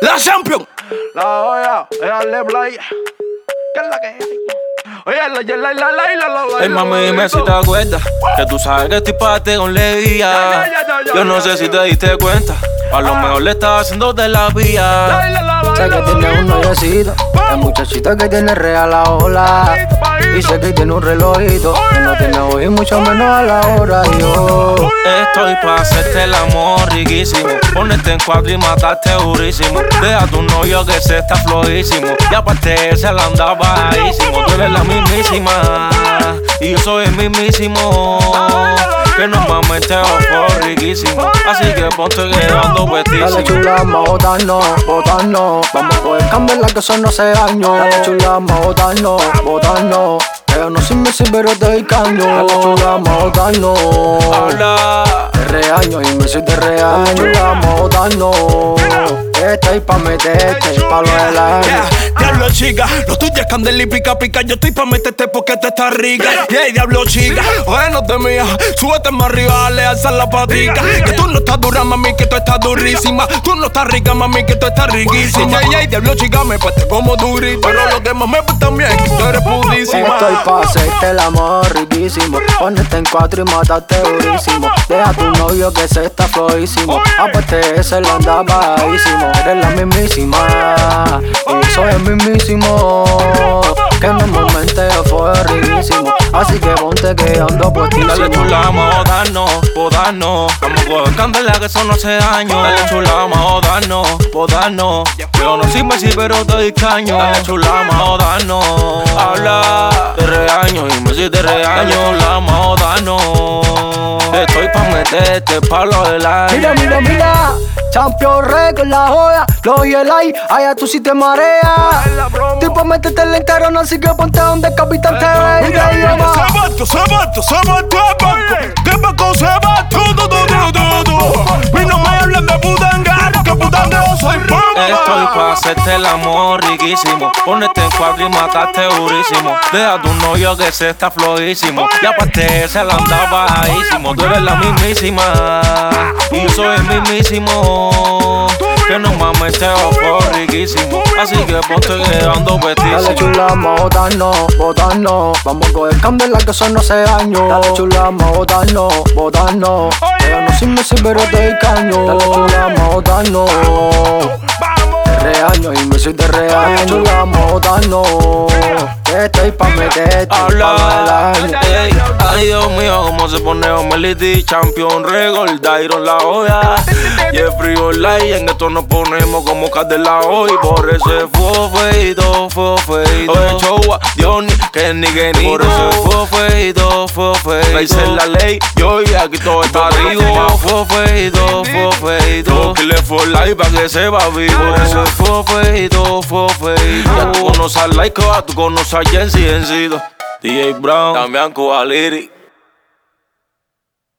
La Champion. La olla, dale play. ¿Qué es la que hay? Oye, Ey, mami, dime si te acuerdas que tú sabes que estoy pa' ti con leía. Yo no sé si te diste cuenta, a lo mejor le estaba haciendo de la vía. Sé que tiene un noviecito, la muchachita que tiene real la ola. Y sé que tiene un relojito, que no tiene hoy mucho menos a la hora. Yo estoy pa' hacerte el amor riquísimo, ponerte en cuatro y matarte durísimo. Deja a tu novio que se está flojísimo, y aparte se la anda bajísimo. Tú eres la mismísima, y yo soy el mismísimo, que normalmente fue riquísimo. Así que ponte quedando puestísimo. dale chula, vamos a botarnos. Vamos a poder cambiarla que eso no se daño. Dale chula, vamos a botarnos. Yo no soy Messi pero te doy caño. Dale chula, vamos a botarnos. Habla. Te regaño y Messi te regaño. Dale chula, vamos a botarnos. Estoy pa' meterte, pa' lo del año. Diablo chica, lo tuyo es candela y pica. Yo estoy pa' meterte porque te está rica. Diablo chica, oye no te mía. Súbete más arriba, dale, alza la patica. Que tú no estás dura, mami, que tú estás durísima. Tú no estás rica, mami, que tú estás riquísima. Diablo chica, me pate como durita. Pero lo que más me gusta también es que tú eres pudísima. Estoy pa' hacerte el amor riquísimo, ponerte en cuatro y matarte durísimo. Deja a tu novio que se está flojísimo, aparte se lo anda bajísimo. Eres la mismísima, y yo soy el mismísimo, que normalmente fue riquísimo. Así que ponte que ando puestísimo. Dale chula, vamos a botarnos. Vamos a coger candela que eso no hace daño. Dale chula, vamos a botarnos. Yo no soy Messi pero te doy caño. Dale chula, vamos a botarnos. Habla, te regaño y Messi te regaño. Dale chula, vamos a botarnos. Estoy pa' meterte pa' lo del año. Mira, Champion Record, la joya, los y el ay, allá tú sí te mareas. Tipo, métete en la encarona, así que ponte donde el capitán te ve. Se va, ¿qué banco se va? Y no me hablen de putanga, que putanga yo soy pobre. Estoy pa' hacerte el amor riquísimo, ponerte en cuatro y matarte durísimo. Deja a tu novio que se está flojísimo, y aparte se la anda bajísimo. Tú eres la mismísima, y yo soy el mismísimo, que normalmente fue riquísimo. Así que ponte quedando puestísimo. Dale chula, vamos a botarnos. Vamos a coger candela que eso no hace daño. Dale chula, vamos a botarnos. Yo no soy Messi pero te doy caño. Dale chula, vamos a botarnos. Te regaño y Messi te regaño. Dale chula, vamos a botarnos. Estoy pa' meterte, pa' lo del año. Ay Dios mío, cómo se pone Omelity, Champion Record, Dairon la olla, Jeffrey Olay, en esto nos ponemos como Candela hoy. Por ese fue feito. Oye Chowa, Johnny, Kenny, por ese fue feito. La hice la ley, yo y aquí todo está arriba. Fue feito. Que le fue live pa' que se va vivo. Por ese fue feito. Ya tú conoces a Laika, tú conoces a Jensi Encido, DJ Brown, Damián Coaliri.